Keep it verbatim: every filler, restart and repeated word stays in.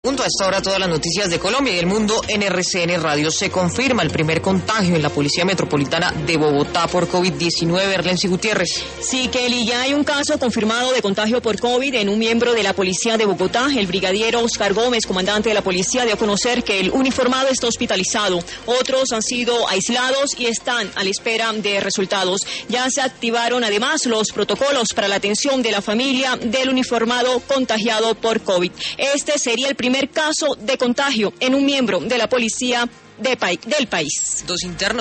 Junto a esta hora todas las noticias de Colombia y del mundo en R C N Radio. Se confirma el primer contagio en la Policía Metropolitana de Bogotá por COVID diecinueve. Erlency Gutiérrez. Sí, Kelly, ya hay un caso confirmado de contagio por COVID en un miembro de la Policía de Bogotá. El brigadiero Oscar Gómez, comandante de la policía, dio a conocer que el uniformado está hospitalizado. Otros han sido aislados y están a la espera de resultados. Ya se activaron además los protocolos para la atención de la familia del uniformado contagiado por COVID. Este sería el primer caso de contagio en un miembro de la policía de pa- del país. Dos internos